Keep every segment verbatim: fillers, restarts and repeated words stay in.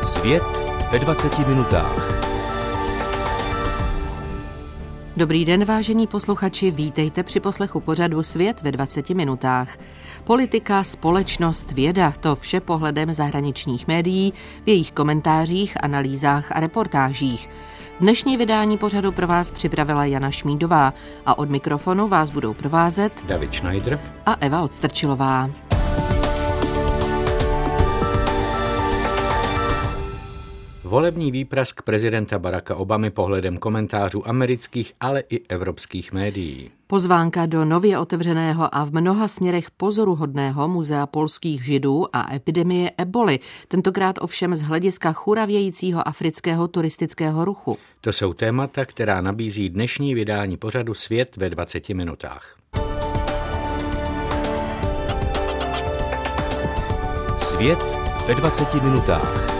Svět ve dvaceti minutách. Dobrý den, vážení posluchači, vítejte při poslechu pořadu Svět ve dvaceti minutách. Politika, společnost, věda, to vše pohledem zahraničních médií, v jejich komentářích, analýzách a reportážích. Dnešní vydání pořadu pro vás připravila Jana Šmídová a od mikrofonu vás budou provázet David Schneider a Eva Odstrčilová. Volební výprask prezidenta Baracka Obamy pohledem komentářů amerických, ale i evropských médií. Pozvánka do nově otevřeného a v mnoha směrech pozoruhodného muzea polských židů a epidemie eboli, tentokrát ovšem z hlediska churavějícího afrického turistického ruchu. To jsou témata, která nabízí dnešní vydání pořadu Svět ve dvaceti minutách. Svět ve dvaceti minutách.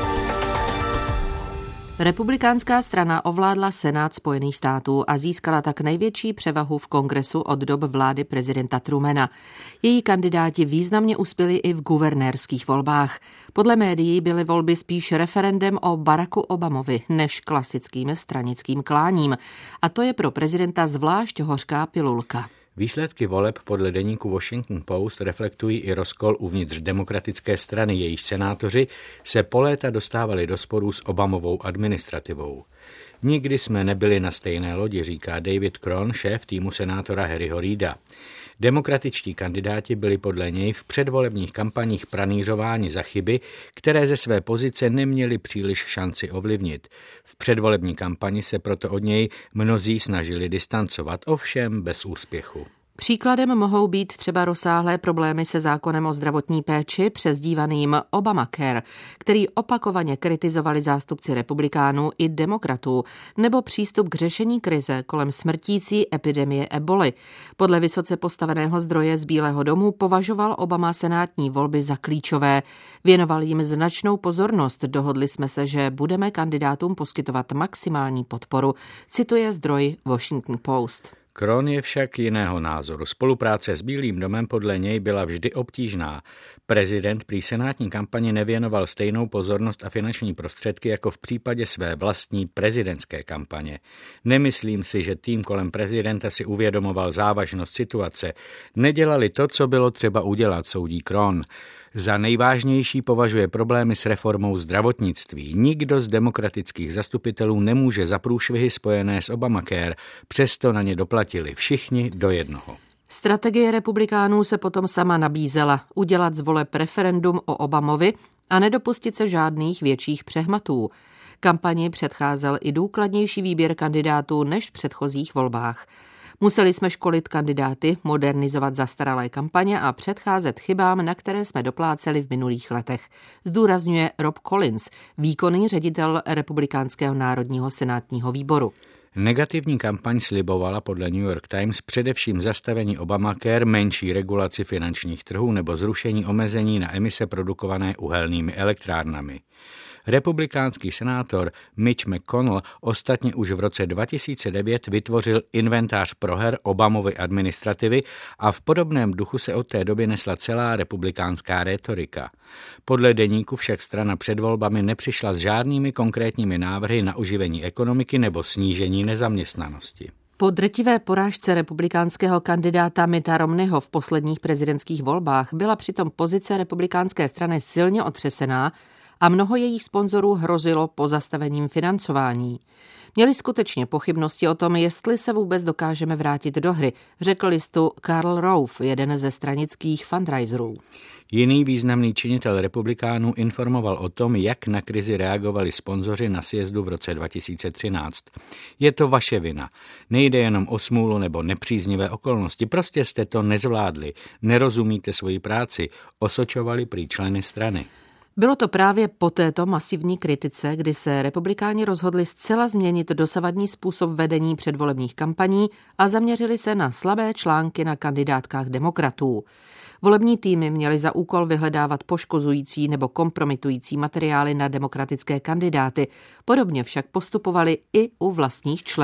Republikánská strana ovládla Senát Spojených států a získala tak největší převahu v kongresu od dob vlády prezidenta Trumana. Její kandidáti významně uspěli i v guvernérských volbách. Podle médií byly volby spíš referendem o Baracku Obamovi než klasickým stranickým kláním. A to je pro prezidenta zvlášť hořká pilulka. Výsledky voleb podle deníku Washington Post reflektují i rozkol uvnitř demokratické strany, jejíž senátoři se po léta dostávali do sporů s Obamovou administrativou. Nikdy jsme nebyli na stejné lodi, říká David Kron, šéf týmu senátora Harryho Reida. Demokratičtí kandidáti byli podle něj v předvolebních kampaních pranýřováni za chyby, které ze své pozice neměli příliš šanci ovlivnit. V předvolební kampani se proto od něj mnozí snažili distancovat, ovšem bez úspěchu. Příkladem mohou být třeba rozsáhlé problémy se zákonem o zdravotní péči přezdívaným Obamacare, který opakovaně kritizovali zástupci republikánů i demokratů, nebo přístup k řešení krize kolem smrtící epidemie eboli. Podle vysoce postaveného zdroje z Bílého domu považoval Obama senátní volby za klíčové. Věnoval jim značnou pozornost, dohodli jsme se, že budeme kandidátům poskytovat maximální podporu, cituje zdroj Washington Post. Kron je však jiného názoru. Spolupráce s Bílým domem podle něj byla vždy obtížná. Prezident prý senátní kampani nevěnoval stejnou pozornost a finanční prostředky jako v případě své vlastní prezidentské kampaně. Nemyslím si, že tým kolem prezidenta si uvědomoval závažnost situace. Nedělali to, co bylo třeba udělat, soudí Kron. Za nejvážnější považuje problémy s reformou zdravotnictví. Nikdo z demokratických zastupitelů nemůže za průšvihy spojené s Obamacare, přesto na ně doplatili všichni do jednoho. Strategie republikánů se potom sama nabízela udělat z voleb referendum o Obamovi a nedopustit se žádných větších přehmatů. Kampani předcházel i důkladnější výběr kandidátů než v předchozích volbách. Museli jsme školit kandidáty, modernizovat zastaralé kampaně a předcházet chybám, na které jsme dopláceli v minulých letech, zdůrazňuje Rob Collins, výkonný ředitel Republikánského národního senátního výboru. Negativní kampaň slibovala podle New York Times především zastavení Obamacare, menší regulaci finančních trhů nebo zrušení omezení na emise produkované uhelnými elektrárnami. Republikánský senátor Mitch McConnell ostatně už v roce dva tisíce devět vytvořil inventář proher Obamovy administrativy a v podobném duchu se od té doby nesla celá republikánská rétorika. Podle deníku však strana před volbami nepřišla s žádnými konkrétními návrhy na oživení ekonomiky nebo snížení nezaměstnanosti. Po drtivé porážce republikánského kandidáta Mitta Romneyho v posledních prezidentských volbách byla přitom pozice republikánské strany silně otřesená a mnoho jejich sponzorů hrozilo pozastavením financování. Měli skutečně pochybnosti o tom, jestli se vůbec dokážeme vrátit do hry, řekl listu Karl Rove, jeden ze stranických fundraiserů. Jiný významný činitel republikánů informoval o tom, jak na krizi reagovali sponzoři na sjezdu v roce dva tisíce třináct. Je to vaše vina. Nejde jenom o smůlu nebo nepříznivé okolnosti, prostě jste to nezvládli, nerozumíte svoji práci, osočovali prý členy strany. Bylo to právě po této masivní kritice, kdy se republikáni rozhodli zcela změnit dosavadní způsob vedení předvolebních kampaní a zaměřili se na slabé články na kandidátkách demokratů. Volební týmy měly za úkol vyhledávat poškozující nebo kompromitující materiály na demokratické kandidáty. Podobně však postupovali i u vlastních členů.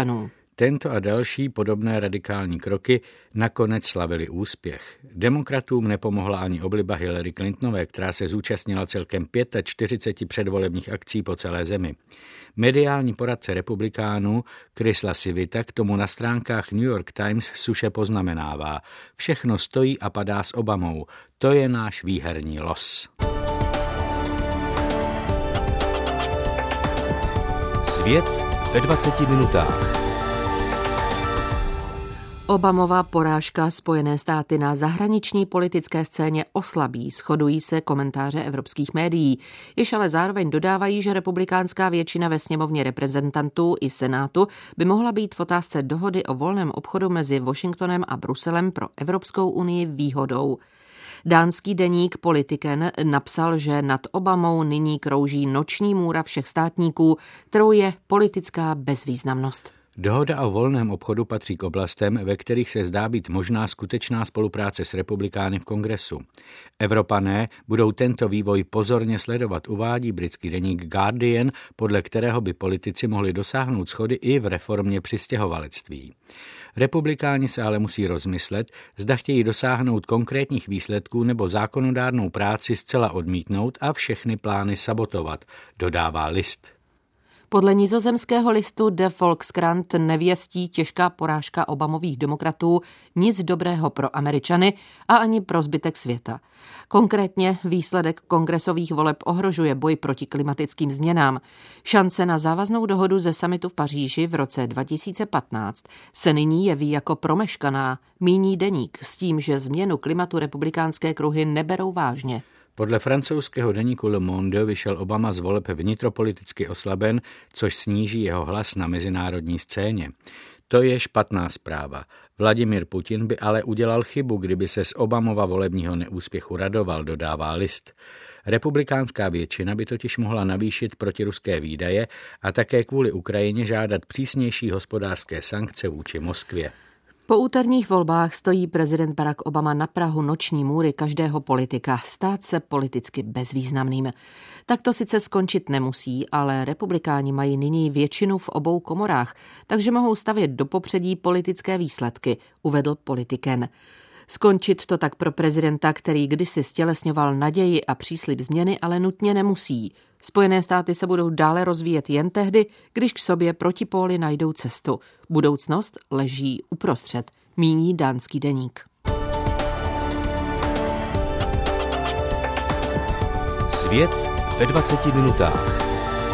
Tento a další podobné radikální kroky nakonec slavily úspěch. Demokratům nepomohla ani obliba Hillary Clintonové, která se zúčastnila celkem čtyřicet pět předvolebních akcí po celé zemi. Mediální poradce republikánů Chris LaCivita k tomu na stránkách New York Times suše poznamenává: všechno stojí a padá s Obamou. To je náš výherní los. Svět ve dvaceti minutách. Obamova porážka Spojené státy na zahraniční politické scéně oslabí, shodují se komentáře evropských médií, jež ale zároveň dodávají, že republikánská většina ve sněmovně reprezentantů i senátu by mohla být v otázce dohody o volném obchodu mezi Washingtonem a Bruselem pro Evropskou unii výhodou. Dánský deník Politiken napsal, že nad Obamou nyní krouží noční můra všech státníků, kterou je politická bezvýznamnost. Dohoda o volném obchodu patří k oblastem, ve kterých se zdá být možná skutečná spolupráce s republikány v kongresu. Evropané budou tento vývoj pozorně sledovat, uvádí britský deník Guardian, podle kterého by politici mohli dosáhnout shody i v reformě přistěhovalectví. Republikáni se ale musí rozmyslet, zda chtějí dosáhnout konkrétních výsledků nebo zákonodárnou práci zcela odmítnout a všechny plány sabotovat, dodává list. Podle nizozemského listu De Volkskrant nevěstí těžká porážka Obamových demokratů nic dobrého pro Američany a ani pro zbytek světa. Konkrétně výsledek kongresových voleb ohrožuje boj proti klimatickým změnám. Šance na závaznou dohodu ze summitu v Paříži v roce dva tisíce patnáct se nyní jeví jako promeškaná, míní deník s tím, že změnu klimatu republikánské kruhy neberou vážně. Podle francouzského deníku Le Monde vyšel Obama z voleb vnitropoliticky oslaben, což sníží jeho hlas na mezinárodní scéně. To je špatná zpráva. Vladimír Putin by ale udělal chybu, kdyby se z Obamova volebního neúspěchu radoval, dodává list. Republikánská většina by totiž mohla navýšit protiruské výdaje a také kvůli Ukrajině žádat přísnější hospodářské sankce vůči Moskvě. Po úterních volbách stojí prezident Barack Obama na prahu noční můry každého politika, stát se politicky bezvýznamným. Tak to sice skončit nemusí, ale republikáni mají nyní většinu v obou komorách, takže mohou stavět do popředí politické výsledky, uvedl Politiken. Skončit to tak pro prezidenta, který kdysi stělesňoval naději a příslib změny, ale nutně nemusí. Spojené státy se budou dále rozvíjet jen tehdy, když k sobě protipóly najdou cestu. Budoucnost leží uprostřed, míní dánský deník. Svět ve dvaceti minutách.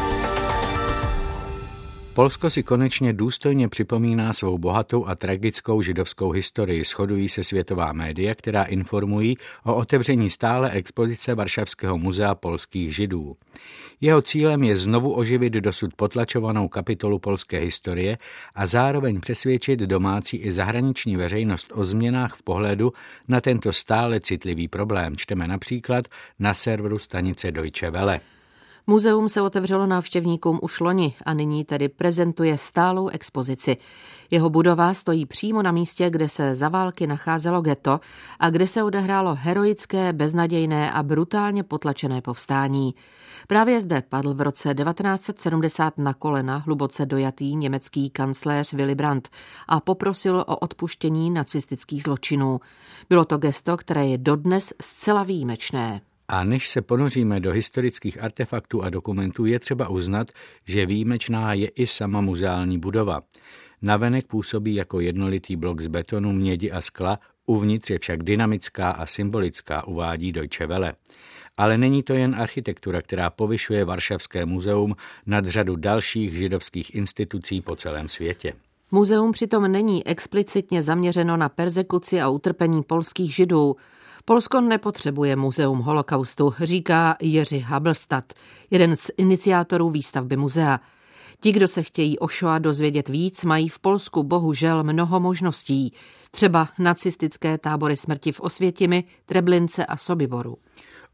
Polsko si konečně důstojně připomíná svou bohatou a tragickou židovskou historii, shodují se světová média, která informují o otevření stále expozice Varšavského muzea polských židů. Jeho cílem je znovu oživit dosud potlačovanou kapitolu polské historie a zároveň přesvědčit domácí i zahraniční veřejnost o změnách v pohledu na tento stále citlivý problém. Čteme například na serveru stanice Deutsche Welle. Muzeum se otevřelo návštěvníkům už loni a nyní tedy prezentuje stálou expozici. Jeho budova stojí přímo na místě, kde se za války nacházelo ghetto a kde se odehrálo heroické, beznadějné a brutálně potlačené povstání. Právě zde padl v roce devatenáct set sedmdesát na kolena hluboce dojatý německý kancléř Willy Brandt a poprosil o odpuštění nacistických zločinů. Bylo to gesto, které je dodnes zcela výjimečné. A než se ponoříme do historických artefaktů a dokumentů, je třeba uznat, že výjimečná je i sama muzeální budova. Navenek působí jako jednolitý blok z betonu, mědi a skla, uvnitř je však dynamická a symbolická, uvádí Deutsche Welle. Ale není to jen architektura, která povyšuje Varšavské muzeum nad řadu dalších židovských institucí po celém světě. Muzeum přitom není explicitně zaměřeno na perzekuci a utrpení polských židů. Polsko nepotřebuje muzeum holokaustu, říká Jiří Habelstadt, jeden z iniciátorů výstavby muzea. Ti, kdo se chtějí o Shoah dozvědět víc, mají v Polsku bohužel mnoho možností. Třeba nacistické tábory smrti v Osvětimi, Treblince a Sobiboru.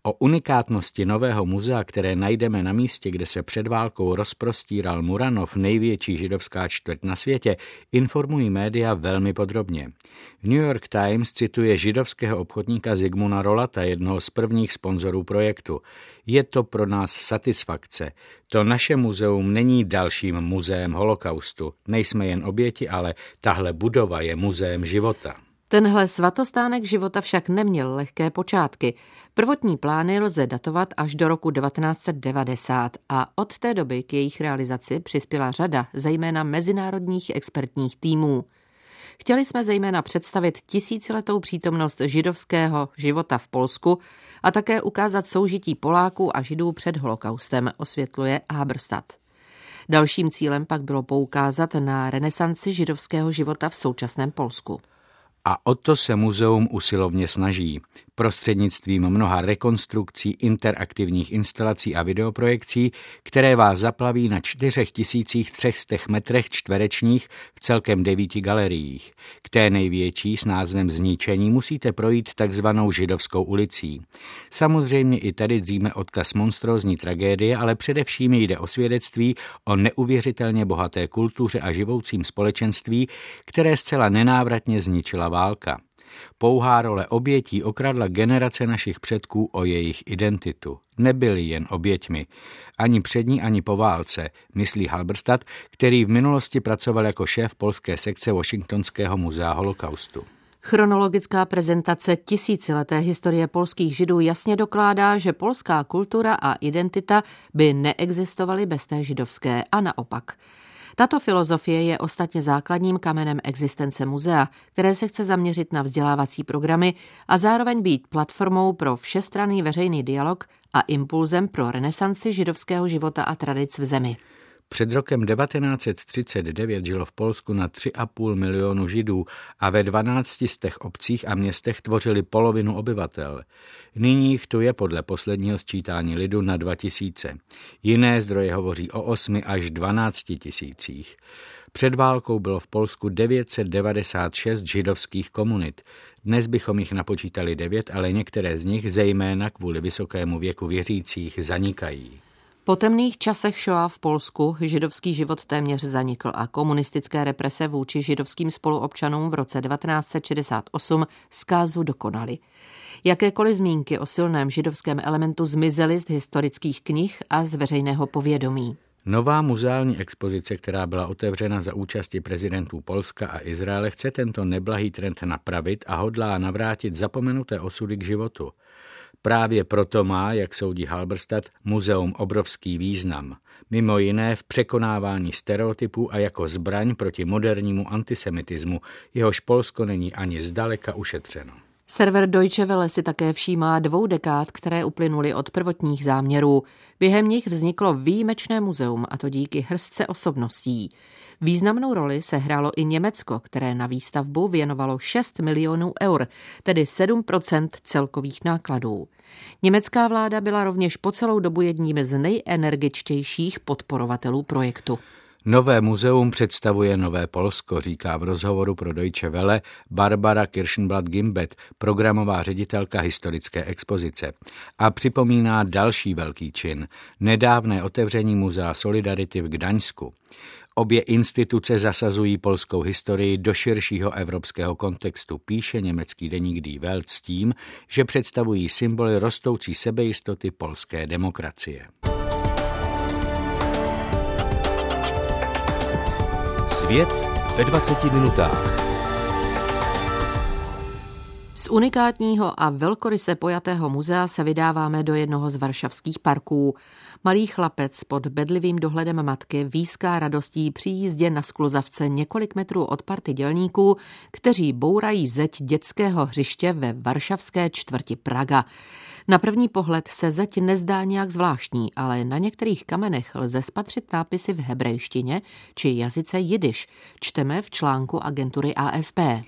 O unikátnosti nového muzea, které najdeme na místě, kde se před válkou rozprostíral Muranov, největší židovská čtvrť na světě, informují média velmi podrobně. New York Times cituje židovského obchodníka Zigmunda Rolata, jednoho z prvních sponzorů projektu. Je to pro nás satisfakce. To naše muzeum není dalším muzeem holokaustu. Nejsme jen oběti, ale tahle budova je muzeem života. Tenhle svatostánek života však neměl lehké počátky. Prvotní plány lze datovat až do roku devatenáct set devadesát a od té doby k jejich realizaci přispěla řada zejména mezinárodních expertních týmů. Chtěli jsme zejména představit tisíciletou přítomnost židovského života v Polsku a také ukázat soužití Poláků a Židů před holokaustem, osvětluje Haberstadt. Dalším cílem pak bylo poukázat na renesanci židovského života v současném Polsku. A o to se muzeum usilovně snaží. Prostřednictvím mnoha rekonstrukcí, interaktivních instalací a videoprojekcí, které vás zaplaví na čtyři tisíce tři sta metrech čtverečních v celkem devíti galeriích. K té největší s názvem Zničení musíte projít takzvanou židovskou ulicí. Samozřejmě i tady dříme odkaz monstrózní tragédie, ale především jde o svědectví o neuvěřitelně bohaté kultuře a živoucím společenství, které zcela nenávratně zničila válka. Pouhá role obětí okradla generace našich předků o jejich identitu. Nebyli jen oběťmi. Ani před ní, ani po válce, myslí Halberstadt, který v minulosti pracoval jako šéf polské sekce Washingtonského muzea holokaustu. Chronologická prezentace tisícileté historie polských Židů jasně dokládá, že polská kultura a identita by neexistovaly bez té židovské a naopak. Tato filozofie je ostatně základním kamenem existence muzea, které se chce zaměřit na vzdělávací programy a zároveň být platformou pro všestranný veřejný dialog a impulzem pro renesanci židovského života a tradic v zemi. Před rokem devatenáct set třicet devět žilo v Polsku na tři a půl milionu Židů a ve dvanácti stech obcích a městech tvořili polovinu obyvatel. Nyní jich tu je podle posledního sčítání lidu na dva tisíce. Jiné zdroje hovoří o osmi až dvanácti tisících. Před válkou bylo v Polsku devět set devadesát šest židovských komunit. Dnes bychom jich napočítali devět, ale některé z nich, zejména kvůli vysokému věku věřících, zanikají. Po temných časech šoa v Polsku židovský život téměř zanikl a komunistické represe vůči židovským spoluobčanům v roce devatenáct set šedesát osm zkázu dokonaly. Jakékoliv zmínky o silném židovském elementu zmizely z historických knih a z veřejného povědomí. Nová muzeální expozice, která byla otevřena za účasti prezidentů Polska a Izraele, chce tento neblahý trend napravit a hodlá navrátit zapomenuté osudy k životu. Právě proto má, jak soudí Halberstadt, muzeum obrovský význam. Mimo jiné v překonávání stereotypů a jako zbraň proti modernímu antisemitismu, jehož Polsko není ani zdaleka ušetřeno. Server Deutsche Welle si také všímá dvou dekád, které uplynuly od prvotních záměrů. Během nich vzniklo výjimečné muzeum, a to díky hrstce osobností. Významnou roli sehrálo i Německo, které na výstavbu věnovalo šest milionů eur, tedy sedm procent celkových nákladů. Německá vláda byla rovněž po celou dobu jedním z nejenergičtějších podporovatelů projektu. Nové muzeum představuje nové Polsko, říká v rozhovoru pro Deutsche Welle Barbara Kirschenblatt-Gimbet, programová ředitelka historické expozice. A připomíná další velký čin, nedávné otevření Muzea Solidarity v Gdaňsku. Obě instituce zasazují polskou historii do širšího evropského kontextu, píše německý deník Die Welt s tím, že představují symboly rostoucí sebejistoty polské demokracie. Svět ve dvaceti minutách. Z unikátního a velkoryse pojatého muzea se vydáváme do jednoho z varšavských parků. Malý chlapec pod bedlivým dohledem matky výská radostí při jízdě na skluzavce několik metrů od party dělníků, kteří bourají zeď dětského hřiště ve varšavské čtvrti Praga. Na první pohled se zeď nezdá nějak zvláštní, ale na některých kamenech lze spatřit nápisy v hebrejštině či jazyce jidiš, čteme v článku agentury A F P.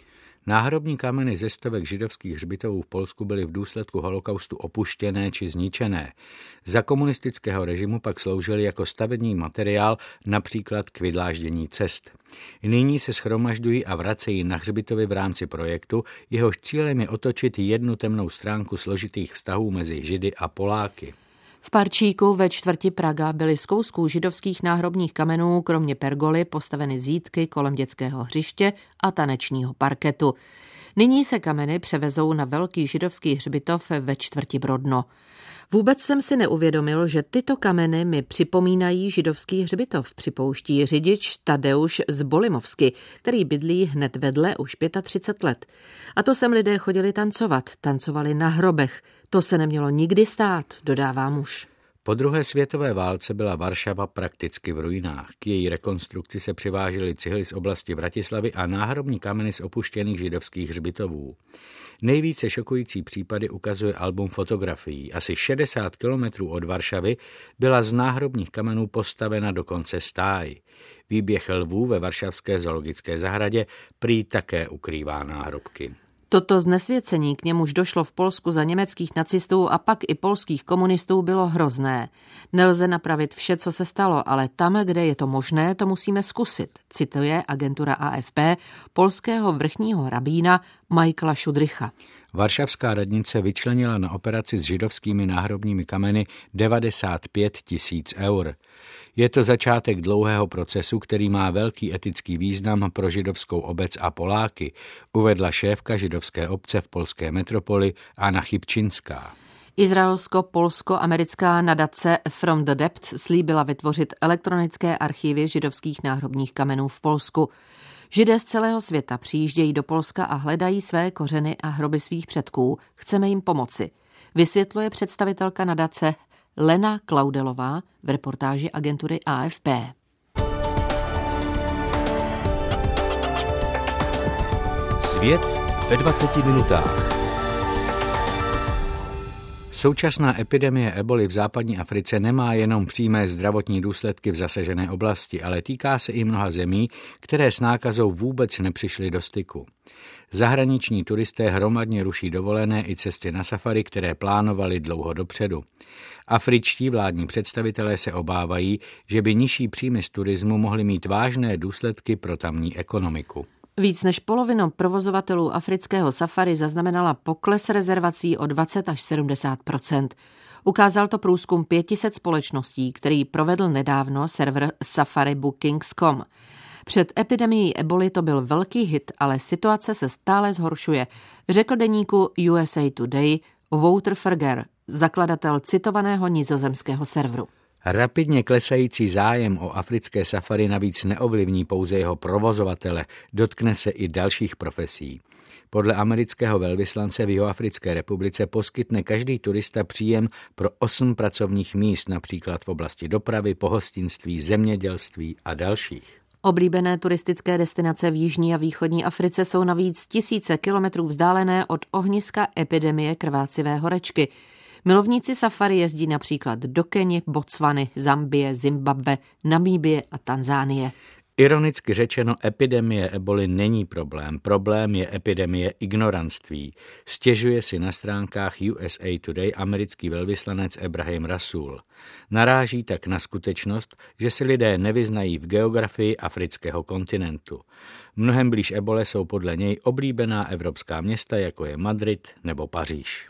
Náhrobní kameny ze stovek židovských hřbitovů v Polsku byly v důsledku holokaustu opuštěné či zničené. Za komunistického režimu pak sloužily jako stavební materiál například k vydláždění cest. Nyní se shromažďují a vracejí na hřbitovy v rámci projektu, jehož cílem je otočit jednu temnou stránku složitých vztahů mezi Židy a Poláky. V Parčíku ve čtvrti Praga byly z kousků židovských náhrobních kamenů kromě pergoly postaveny zítky kolem dětského hřiště a tanečního parketu. Nyní se kameny převezou na velký židovský hřbitov ve čtvrti Brodno. Vůbec jsem si neuvědomil, že tyto kameny mi připomínají židovský hřbitov, připouští řidič Tadeusz z Bolimovsky, který bydlí hned vedle už třicet pět let. A to sem lidé chodili tancovat, tancovali na hrobech. To se nemělo nikdy stát, dodává muž. Po druhé světové válce byla Varšava prakticky v ruinách. K její rekonstrukci se přivážely cihly z oblasti Vratislavy a náhrobní kameny z opuštěných židovských hřbitovů. Nejvíce šokující případy ukazuje album fotografií. Asi šedesát kilometrů od Varšavy byla z náhrobních kamenů postavena dokonce stáj. Výběh lvů ve varšavské zoologické zahradě prý také ukrývá náhrobky. Toto znesvěcení, k němuž došlo v Polsku za německých nacistů a pak i polských komunistů, bylo hrozné. Nelze napravit vše, co se stalo, ale tam, kde je to možné, to musíme zkusit, cituje agentura A F P polského vrchního rabína Michaela Šudrycha. Varšavská radnice vyčlenila na operaci s židovskými náhrobními kameny devadesát pět tisíc eur. Je to začátek dlouhého procesu, který má velký etický význam pro židovskou obec a Poláky, uvedla šéfka židovské obce v polské metropoli Anna Chybčinská. Izraelsko-polsko-americká nadace From the Depths slíbila vytvořit elektronické archivy židovských náhrobních kamenů v Polsku. Židé z celého světa přijíždějí do Polska a hledají své kořeny a hroby svých předků. Chceme jim pomoci, vysvětluje představitelka nadace Lena Klaudelová v reportáži agentury A F P. Svět ve dvaceti minutách. Současná epidemie eboli v západní Africe nemá jenom přímé zdravotní důsledky v zasažené oblasti, ale týká se i mnoha zemí, které s nákazou vůbec nepřišly do styku. Zahraniční turisté hromadně ruší dovolené i cesty na safari, které plánovali dlouho dopředu. Afričtí vládní představitelé se obávají, že by nižší příjmy z turismu mohly mít vážné důsledky pro tamní ekonomiku. Víc než polovina provozovatelů afrického safari zaznamenala pokles rezervací o dvacet až sedmdesát procent. Ukázal to průzkum pět set společností, který provedl nedávno server safari bookings tečka com. Před epidemií eboli to byl velký hit, ale situace se stále zhoršuje, řekl deníku U S A Today Wouter Ferger, zakladatel citovaného nizozemského serveru. Rapidně klesající zájem o africké safari navíc neovlivní pouze jeho provozovatele, dotkne se i dalších profesí. Podle amerického velvyslance v Jihoafrické republice poskytne každý turista příjem pro osm pracovních míst, například v oblasti dopravy, pohostinství, zemědělství a dalších. Oblíbené turistické destinace v jižní a východní Africe jsou navíc tisíce kilometrů vzdálené od ohniska epidemie krvácivé horečky. Milovníci safari jezdí například do Keni, Botswany, Zambie, Zimbabwe, Namíbie a Tanzánie. Ironicky řečeno, epidemie eboli není problém. Problém je epidemie ignoranství. Stěžuje si na stránkách U S A Today americký velvyslanec Ebrahim Rasul. Naráží tak na skutečnost, že si lidé nevyznají v geografii afrického kontinentu. Mnohem blíž ebole jsou podle něj oblíbená evropská města, jako je Madrid nebo Paříž.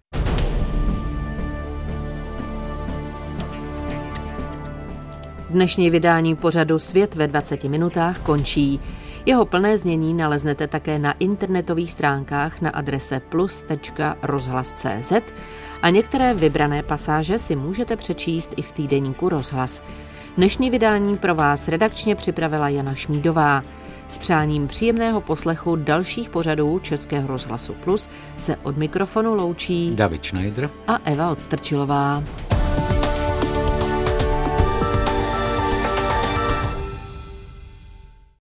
Dnešní vydání pořadu Svět ve dvaceti minutách končí. Jeho plné znění naleznete také na internetových stránkách na adrese plus tečka rozhlas tečka cé zet a některé vybrané pasáže si můžete přečíst i v týdeníku Rozhlas. Dnešní vydání pro vás redakčně připravila Jana Šmídová. S přáním příjemného poslechu dalších pořadů Českého rozhlasu Plus se od mikrofonu loučí David Schneider a Eva Odstrčilová.